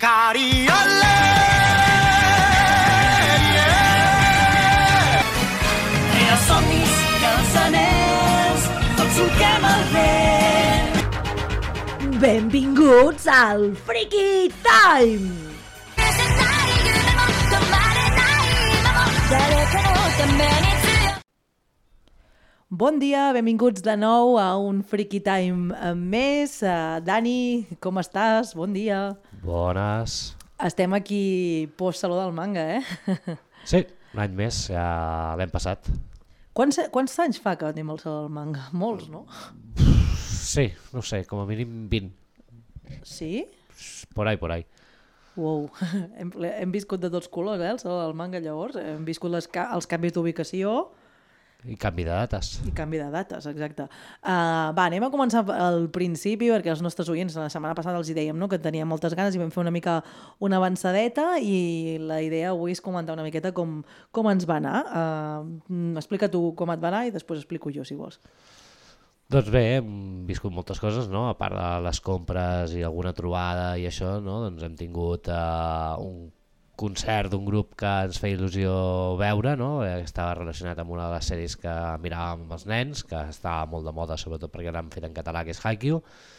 Cariole, Tria somnis, cançoners, tots solquem el vent. Benvinguts al Freaky Time! Bon dia, benvinguts de nou a un Freaky Time més. Dani, com estàs? Bon dia. Bones. Estem aquí post-saló del manga, Sí, un any més, ja l'hem passat. Quants anys fa que anem al saló del manga? Molts, no? Sí, no sé, com a mínim 20. Sí? Por ahí, por ahí. Uau, hem viscut de tots colors, el saló del manga llavors. Hem viscut els canvis d'ubicació I canvi de dates. i canvi de dates, exacte. Va, anem a començar al principi, perquè els nostres oients la setmana passada els hi dèiem, no?, que teníem moltes ganes i vam fer una mica una avançadeta i la idea avui és comentar una miqueta com ens va anar. Explica tu com et va anar i després explico jo, si vols. Doncs bé, hem viscut moltes coses, no? A part de les compres i alguna trobada i això, no? Doncs hem tingut un concert d'un grup que ens feia il·lusió veure, no? Que estava relacionat amb una de les sèries que miràvem amb els nens, que estava molt de moda, sobretot perquè l'han fet en català, que és Haikyuu.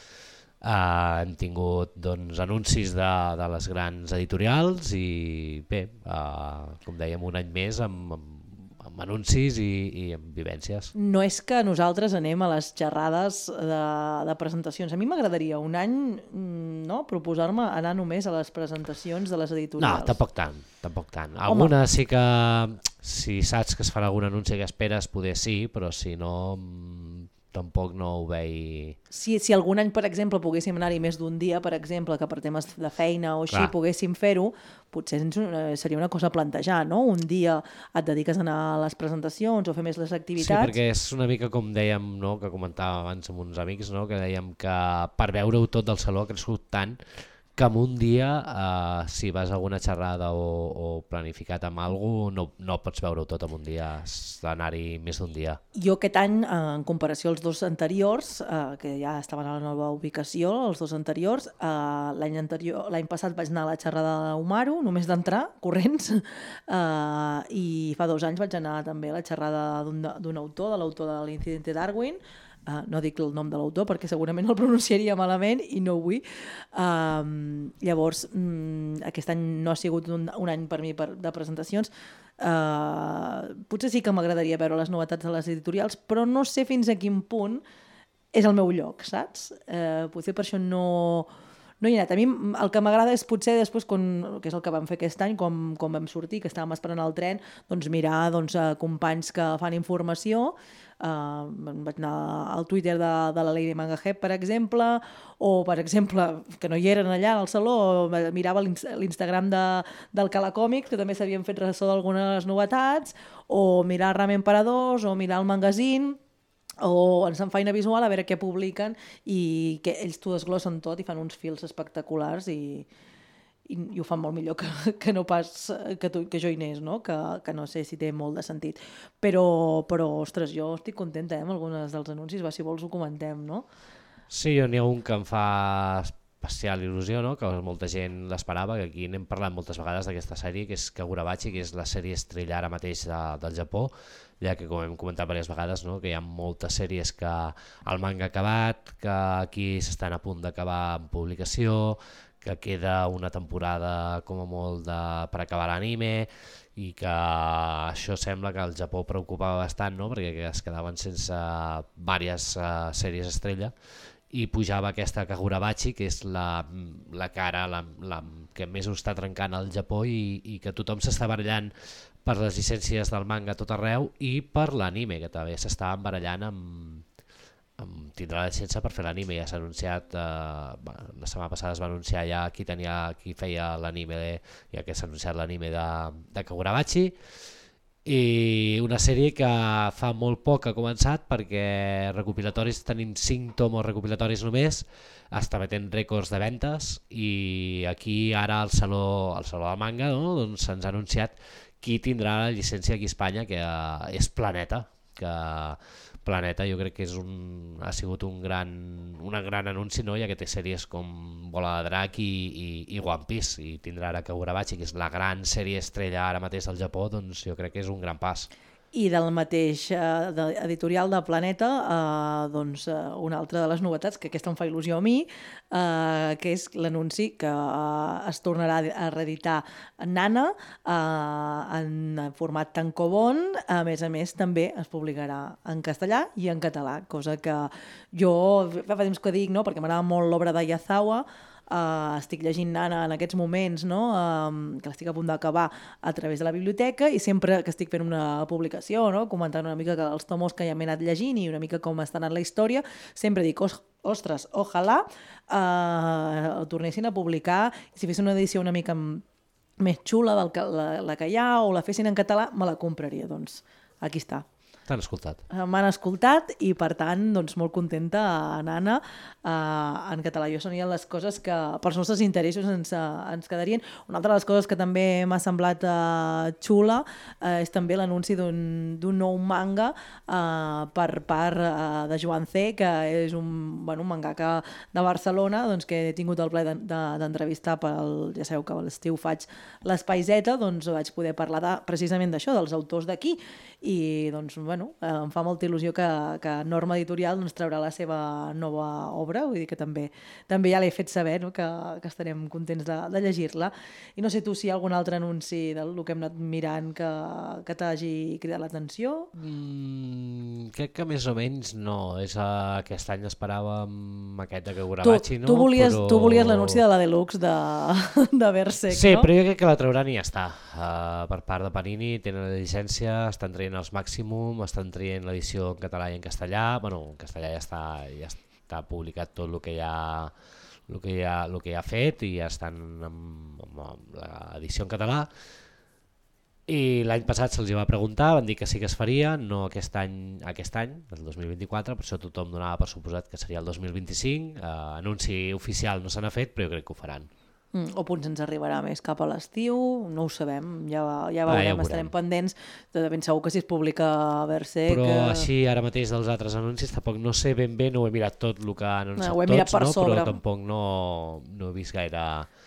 Hem tingut doncs, anuncis de les grans editorials i bé, com dèiem, un any més amb anuncis i amb vivències. No és que nosaltres anem a les xerrades de presentacions. A mi m'agradaria un any, no?, proposar-me anar només a les presentacions de les editorials. No, tampoc tant. Alguna sí que, si saps que es farà algun anunci que esperes, poder sí, però si no, tampoc no ho veig... Si algun any, per exemple, poguéssim anar-hi més d'un dia, per exemple, que per temes de feina o així poguéssim fer-ho, potser seria una cosa a plantejar, no? Un dia et dediques a anar a les presentacions o fer més les activitats. Sí, perquè és una mica com dèiem, no?, que comentàvem abans amb uns amics, no?, que dèiem que per veure-ho tot del saló ha crescut tant que en un dia, si vas a alguna xerrada o planificat amb alguna cosa, no pots veure-ho tot en un dia, has d'anar-hi més d'un dia. Jo aquest any, en comparació als dos anteriors, que ja estaven a la nova ubicació, els dos anteriors, l'any passat vaig anar a la xerrada d'Umaru, només d'entrar, corrents, i fa 2 anys vaig anar també a la xerrada d'un autor, de l'autor de l'Incidente Darwin. No dic el nom de l'autor perquè segurament el pronunciaria malament i no ho vull. Llavors, aquest any no ha sigut un any per mi de presentacions. Potser sí que m'agradaria veure les novetats de les editorials, però no sé fins a quin punt és el meu lloc, saps? Potser per això no hi he anat. A mi el que m'agrada és potser després, que és el que vam fer aquest any, quan vam sortir, que estàvem esperant el tren, doncs mirar companys que fan informació. Vaig anar al Twitter de la Lady Manga Hep, per exemple, o per exemple, que no hi eren allà al saló, mirava l'Instagram del Calacòmics, que també s'havien fet ressò d'algunes novetats, o mirar Ramen Paradors, o mirar el Magazine, o ens en feina visual a veure què publiquen i que ells t'ho desglossen tot i fan uns fils espectaculars i ho fan molt millor que no pas que jo hi anés, no? Que no sé si té molt de sentit. Però ostres, jo estic contenta amb algunes dels anuncis, si vols ho comentem, no? Sí, n'hi ha un que em fa especial il·lusió, no?, que molta gent l'esperava, que aquí n'hem parlat moltes vegades d'aquesta sèrie, que és Kagurabachi, que és la sèrie estrella ara mateix del Japó, ja que, com hem comentat diverses vegades, no?, que hi ha moltes sèries que el manga ha acabat, que aquí s'estan a punt d'acabar en publicació, que queda una temporada com a molt per acabar l'anime i que això sembla que el Japó preocupava bastant, no?, perquè es quedaven sense diverses sèries estrella i pujava aquesta Kagurabachi, que és la cara la que més ho està trencant al Japó i que tothom s'està barallant per les llicències del manga a tot arreu i per l'anime, que també s'estaven barallant amb tindrà la llicència per fer l'anime. Ja s'ha anunciat, la setmana passada es va anunciar ja qui feia l'anime, ja que s'ha anunciat l'anime de Kagurabachi, i una sèrie que fa molt poc ha començat perquè recopilatoris, tenim 5 tomos recopilatoris només, està metent rècords de ventes i aquí ara al Saló del Manga, no?, doncs se'ns ha anunciat qui tindrà la llicència aquí a Espanya, que és Planeta, que Planeta jo crec que ha sigut un gran anunci, no? Ja que té sèries com Bola de Drac i One Piece, i tindrà ara Kagurabachi, que és la gran sèrie estrella ara mateix del Japó, doncs jo crec que és un gran pas. I del mateix editorial de Planeta, una altra de les novetats, que aquesta em fa il·lusió a mi, que és l'anunci que es tornarà a reeditar Nana en format tankobon. A més també es publicarà en castellà i en català, cosa que jo fa temps que dic, no? Perquè m'agrada molt l'obra de Yazawa. Estic llegint Nana en aquests moments, no? Que l'estic a punt d'acabar a través de la biblioteca, i sempre que estic fent una publicació, no? Comentant una mica els tomos que ja m'he anat llegint i una mica com està anant la història, sempre dic, ostres, ojalà ho tornessin a publicar, si fes una edició una mica més xula del que la que hi ha, o la fessin en català, me la compraria. Doncs aquí està. T'han escoltat. M'han escoltat i, per tant, doncs, molt contenta, Nana, en català. Jo serien les coses que pels nostres interessos ens quedarien. Una altra de les coses que també m'ha semblat xula és també l'anunci d'un nou manga per part de Joan C., que és un mangaka de Barcelona, doncs, que he tingut el plaer d'entrevistar ja sabeu que a l'estiu faig l'Espai Z, doncs vaig poder parlar precisament d'això, dels autors d'aquí, i doncs em fa molta il·lusió que Norma Editorial doncs, traurà la seva nova obra, vull dir que també ja l'he fet saber, no? que estarem contents de llegir-la. I no sé tu si hi ha algun altre anunci del que hem anat mirant que t'hagi cridat l'atenció? Crec que més o menys no. Aquest any esperàvem aquest de Kagurabachi, no? Tu volies l'anunci de la Deluxe de Berserk, sí, no? Però jo crec que la trauran i ja està. Per part de Panini tenen la llicència, estan traient els màximum, estan traient l'edició en català i en castellà. En castellà ja està publicat tot el que ja ha fet, i ja estan amb l'edició en català. I l'any passat se'ls va preguntar, van dir que sí que es faria, no aquest any, el 2024, per això tothom donava per suposat que seria el 2025. Anunci oficial no se n'ha fet, però jo crec que ho faran. O potser ens arribarà més cap a l'estiu, no ho sabem, ja veurem, estarem pendents. De ben segur que si es publica Berserk... Però així ara mateix dels altres anuncis tampoc no sé ben bé, no ho he mirat tot el que han anunciat ho he mirat per sobre. Però tampoc no he vist gaire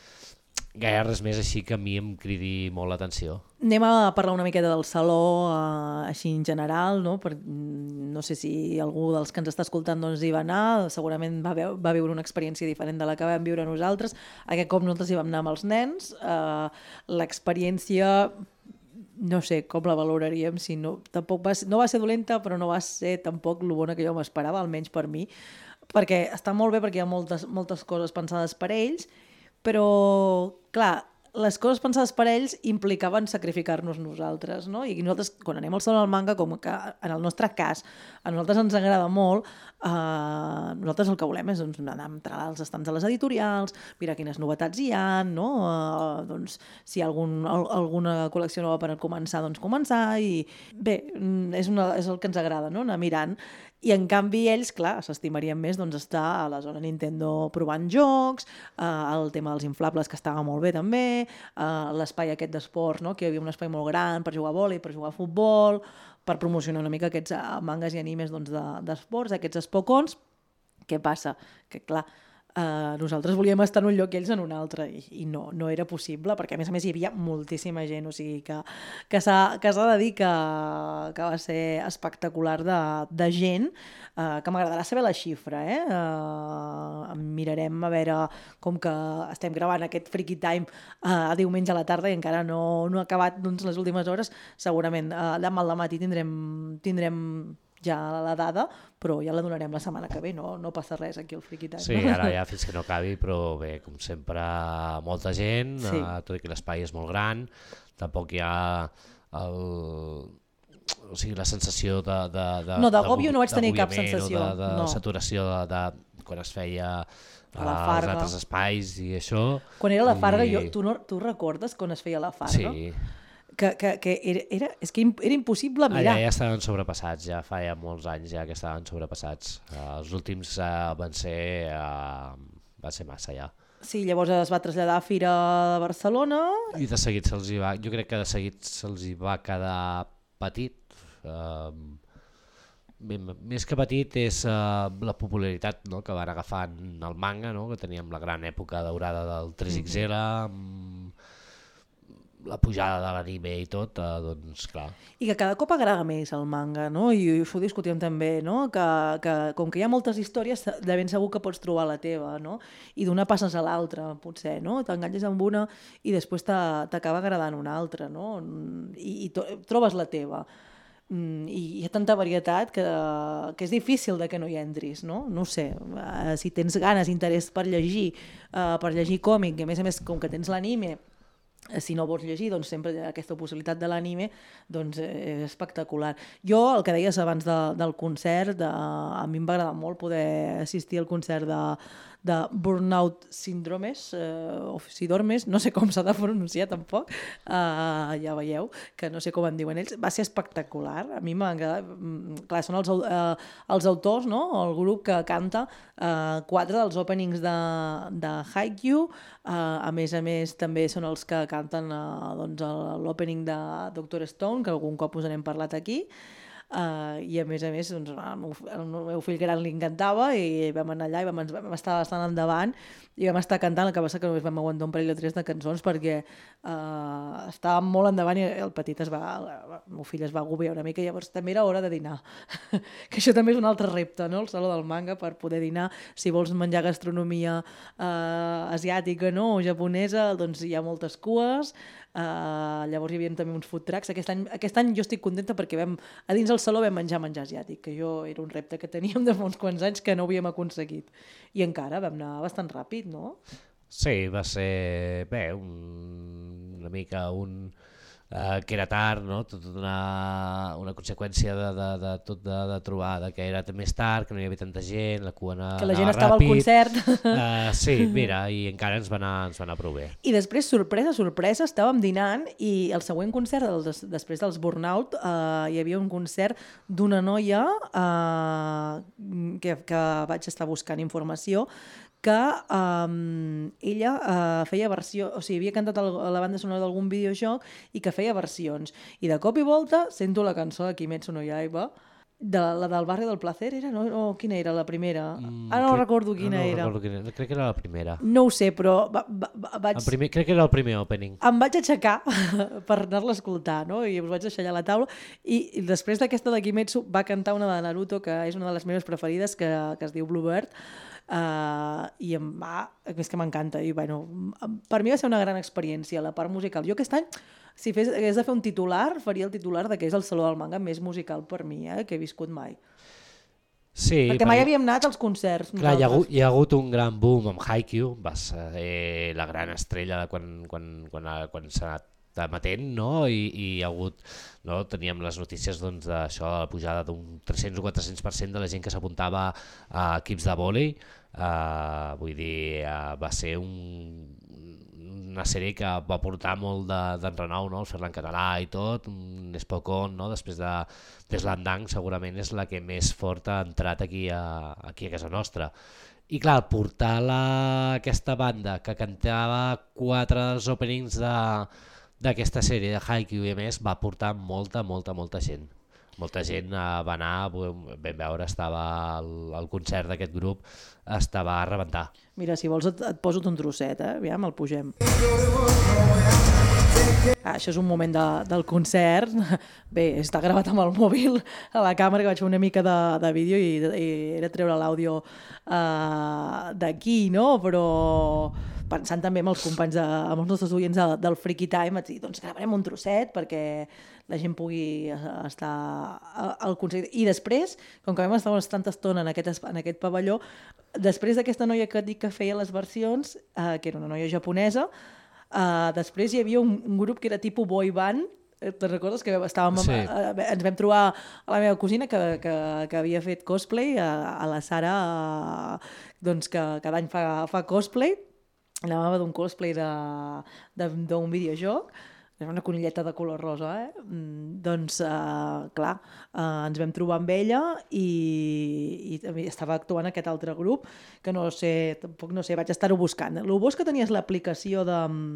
res més així que a mi em cridi molt l'atenció. Anem a parlar una miqueta del saló així en general, no? No sé si algú dels que ens està escoltant doncs, hi va anar, segurament va viure una experiència diferent de la que vam viure nosaltres. Aquest cop nosaltres hi vam anar amb els nens. L'experiència, no sé com la valoraríem, si no va ser dolenta, però no va ser tampoc lo bona que jo m'esperava, almenys per mi, perquè està molt bé, perquè hi ha moltes coses pensades per ells, però, clar, les coses pensades per ells implicaven sacrificar-nos nosaltres, no? I nosaltres, quan anem al saló del manga, com que en el nostre cas a nosaltres ens agrada molt, nosaltres el que volem és anar a entrar als estants de les editorials, mirar quines novetats hi ha, no? Doncs, si hi ha alguna col·lecció nova per començar, doncs començar, i bé, és el que ens agrada, no? Anar mirant. I en canvi ells, clar, s'estimarien més doncs, estar a la zona Nintendo provant jocs, el tema dels inflables, que estava molt bé també, l'espai aquest d'esports, no? Que hi havia un espai molt gran per jugar a vòlei, per jugar a futbol, per promocionar una mica aquests mangas i animes doncs, d'esports, aquests espocons. Què passa? Que clar, nosaltres volíem estar en un lloc i ells en un altre, i no era possible, perquè a més hi havia moltíssima gent, o sigui que s'ha de dir que va ser espectacular de gent, que m'agradarà saber la xifra, mirarem a veure, com que estem gravant aquest Freaky Time a diumenge a la tarda i encara no ha acabat doncs, les últimes hores, segurament demà al matí tindrem ja la dada, però ja la donarem la setmana que ve, no passa res aquí al Freaky Time. Sí, ara ja fins que no acabi, però bé, com sempre, molta gent, sí. Tot i que l'espai és molt gran, tampoc hi ha la sensació d'agòbio no vaig tenir cap sensació. De saturació quan es feia als altres espais i això. Quan era la Farga, tu recordes quan es feia la Farga? Sí. Que era impossible mirar. Ja estaven sobrepassats, ja fa molts anys ja que estaven sobrepassats. Els últims van ser massa ja. Sí, llavors es va traslladar a Fira de Barcelona. I de seguit jo crec que de seguit se'ls hi va quedar petit. més que petit és la popularitat, no?, que van agafar en el manga, no?, que teníem la gran època daurada del 3XL, la pujada de l'anime i tot, doncs clar. I que cada cop agrada més el manga, no? I això ho discutíem també, no? Que com que hi ha moltes històries, de ben segur que pots trobar la teva, no? I d'una passes a l'altra, potser, no? T'enganxes amb una i després t'acaba agradant una altra, no? I trobes la teva. I hi ha tanta varietat que és difícil de que no hi entris, no? No ho sé, si tens ganes, interès per llegir còmic, i a més, com que tens l'anime, si no vols llegir, doncs sempre hi ha aquesta possibilitat de l'anime, doncs és espectacular. Jo, el que deies abans del concert, a mi em va agradar molt poder assistir al concert de Burnout Syndromes, o Sidormes, no sé com s'ha de pronunciar tampoc, ja veieu, que no sé com en diuen ells, va ser espectacular, a mi m'ha agradat, clar, són els autors, no?, el grup que canta 4 dels openings de Haikyuu, a més també són els que canten doncs, l'opening de Dr. Stone, que algun cop us n'hem parlat aquí, i a més doncs, el meu fill gran li encantava i vam anar allà i vam estar bastant endavant i vam estar cantant, el que passa que només vam aguantar un parell o 3 de cançons perquè estàvem molt endavant i el petit el meu fill es va agobiar una mica i llavors també era hora de dinar que això també és un altre repte, no? El saló del manga per poder dinar, si vols menjar gastronomia asiàtica, no?, o japonesa, doncs hi ha moltes cues. Llavors hi havia també uns food trucks. Aquest any jo estic contenta perquè a dins del saló vam menjar asiàtic, que jo era un repte que teníem de fa uns quants anys que no havíem aconseguit i encara vam anar bastant ràpid, no? Sí, va ser bé, una mica que era tard, no? Tot una conseqüència de trobar que era més tard, que no hi havia tanta gent, la cua anava ràpid. Que la gent estava al concert. Sí, mira, i encara ens va anar prou bé. I després, sorpresa, estàvem dinant i el següent concert, després dels Burnout, hi havia un concert d'una noia que vaig estar buscant informació, que ella feia versió, o sigui, havia cantat la banda sonora d'algun videojoc i que feia versions. I de cop i volta sento la cançó de Kimetsu no Yaiba, la del barri del placer era? No, quina era la primera? Ara no recordo quina era. Crec que era la primera. No ho sé, però vaig... Crec que era el primer opening. Em vaig aixecar per anar-la a escoltar, no? I em vaig deixar allà a la taula i després d'aquesta de Kimetsu va cantar una de Naruto que és una de les meves preferides que es diu Bluebird. I és que m'encanta i bueno, per mi va ser una gran experiència la part musical. Jo aquest any, si hagués de fer un titular, faria el titular de que és el Saló del Manga més musical per mi, que he viscut mai. Sí, perquè mai havíem anat als concerts. Clar, hi ha hagut un gran boom amb Haikyuu, va ser la gran estrella de quan s'ha anat emetent, no? I hi ha hagut, no? Teníem les notícies doncs, d'això, la pujada d'un 300 o 400% de la gent que s'apuntava a equips de vòlei. Vull dir, va ser una sèrie que va portar molt d'enrenou, no? El fer-la en català i tot, un Spokon, no? Després de Slandang segurament és la que més fort ha entrat aquí a casa nostra. I clar, portar aquesta banda que cantava 4 dels openings d'aquesta sèrie de Haikyuu i a més va portar molta gent. Molta gent va anar, vam veure, estava al concert d'aquest grup, estava a rebentar. Mira, si vols et poso un trosset, aviam, el pugem. Això és un moment del concert. Bé, està gravat amb el mòbil a la càmera, que vaig fer una mica de vídeo i era treure l'àudio d'aquí, no? Però pensant també amb els companys, amb els nostres oients del Freaky Time, vaig dir, doncs gravarem un trosset perquè la gent pugui estar al concert. I després, com que vam estar tanta estona en aquest pavelló, després d'aquesta noia que et dic que feia les versions, que era una noia japonesa, després hi havia un grup que era tipus boy band. Te'n recordes que estàvem Sí. Ens vam trobar a la meva cosina que havia fet cosplay, a la Sara, doncs que cada any fa cosplay. Anava d'un cosplay d'un videojoc, era una conilleta de color rosa, doncs, clar, ens vam trobar amb ella i estava actuant aquest altre grup, que no sé, vaig estar-ho buscant. El bo és que tenies l'aplicació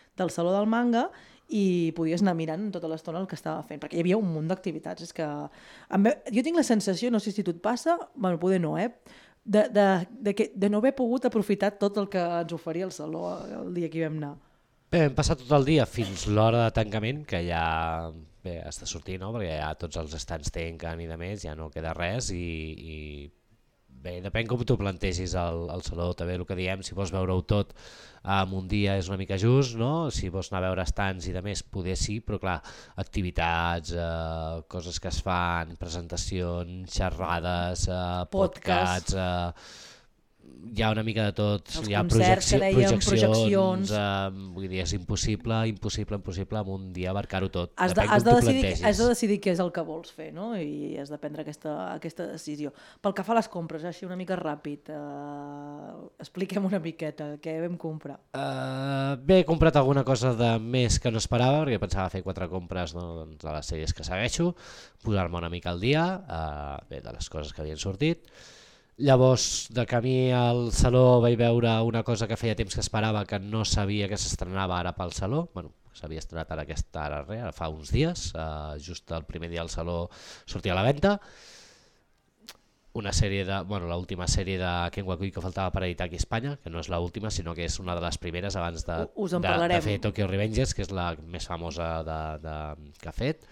del Saló del Manga i podies anar mirant tota l'estona el que estava fent, perquè hi havia un munt d'activitats. És que jo tinc la sensació, no sé si tu et passa, bueno, poder no, de no haver pogut aprofitar tot el que ens oferia el Saló el dia que hi vam anar. Bé, hem passat tot el dia fins l'hora de tancament, que ja has de sortir, no? Perquè ja tots els estants tanquen i de més, ja no queda res i bé, depèn com tu plantegis el Saló, també el que diem, si vols veure-ho tot en un dia és una mica just, no? Si vols anar a veure estants i de més, poder sí, però clar, activitats, coses que es fan, presentacions, xerrades, podcasts, hi ha una mica de tot, hi ha projeccions, vull dir, és impossible en un dia abarcar-ho tot. Has de decidir què és el que vols fer, no? I has de prendre aquesta decisió. Pel que fa a les compres, així una mica ràpid, expliquem una miqueta què vam comprar. Bé, he comprat alguna cosa de més que no esperava, perquè pensava fer 4 compres de les sèries que segueixo, posar-me una mica al dia, bé, de les coses que havien sortit. Llavors, de camí al Saló vaig veure una cosa que feia temps que esperava, que no sabia que s'estrenava ara pel Saló. Bueno, s'havia estrenat ara fa uns dies, just el primer dia al Saló sortia a la venda. Una sèrie l'última sèrie de Ken Wakui que faltava per editar aquí a Espanya, que no és l'última, sinó que és una de les primeres abans de fer Tokyo Revengers, que és la més famosa que ha fet.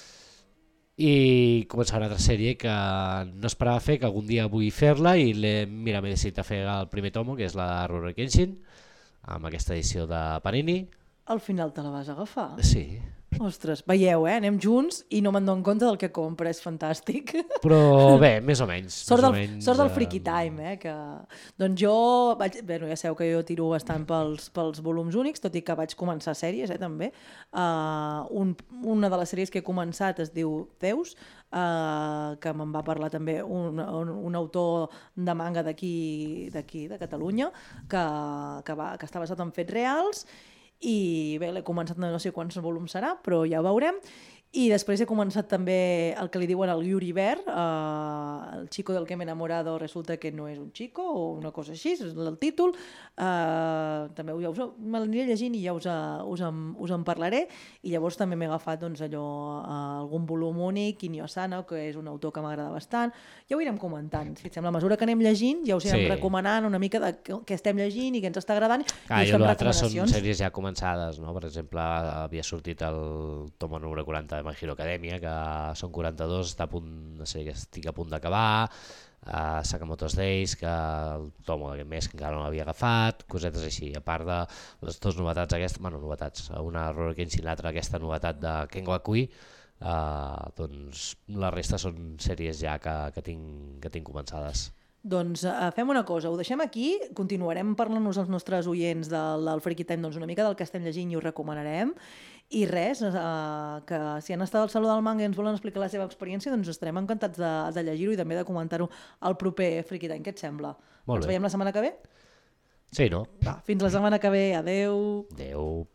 I començar una altra sèrie que no esperava fer, que algun dia vull fer-la i m'he decidit a fer el primer tomo, que és la de Rurouni Kenshin, amb aquesta edició de Panini. Al final te la vas agafar? Sí. Ostres, veieu, anem junts i no me'n dono compte del que compra, és fantàstic. Però bé, més o menys. Sort del Freaky Time, que... Doncs jo, ja sabeu que jo tiro bastant pels volums únics, tot i que vaig començar sèries, també. Una de les sèries que he començat es diu Zeus, que me'n va parlar també un autor de manga d'aquí, de Catalunya, que està basat en fets reals. I bé, l'he començat, no sé quants volums serà, però ja ho veurem. I després he començat també el que li diuen el Yuri Ver, el chico del que m'he enamorado resulta que no és un chico, o una cosa així, és el títol. També me l'aniré llegint i ja us en parlaré. I llavors també m'he agafat algun volum únic, Inyo Asano, que és un autor que m'agrada bastant. Ja ho irem comentant, si et sembla. A mesura que anem llegint, ja us irem recomanant una mica de què estem llegint i què ens està agradant. I l'altre són sèries ja començades, no? Per exemple, havia sortit el tomo número 40 de My Hero Academia, que són 42, estic a punt d'acabar. Sakamoto's Days, que el tomo d'aquest mes que encara no l'havia agafat, cosetes així, a part de les dues novetats una Rurouni Kenshin i l'altra aquesta novetat de Ken Wakui, doncs la resta són sèries ja que tinc començades. Doncs fem una cosa, ho deixem aquí, continuarem parlant-nos als nostres oients del Freaky Time una mica del que estem llegint i ho recomanarem. I res, que si han estat al Saló del Manga i ens volen explicar la seva experiència, doncs estarem encantats de llegir-ho i també de comentar-ho al proper Freaky Time. Què et sembla? Ens veiem la setmana que ve? Sí, no? Va, fins la setmana que ve. Adeu. Adeu.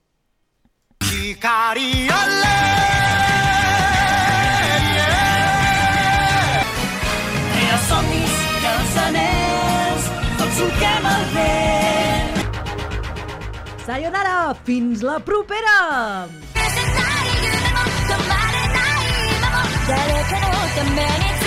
Somnis i els anells, tots solquem el vent. Sayonara, fins la propera! 誰かのために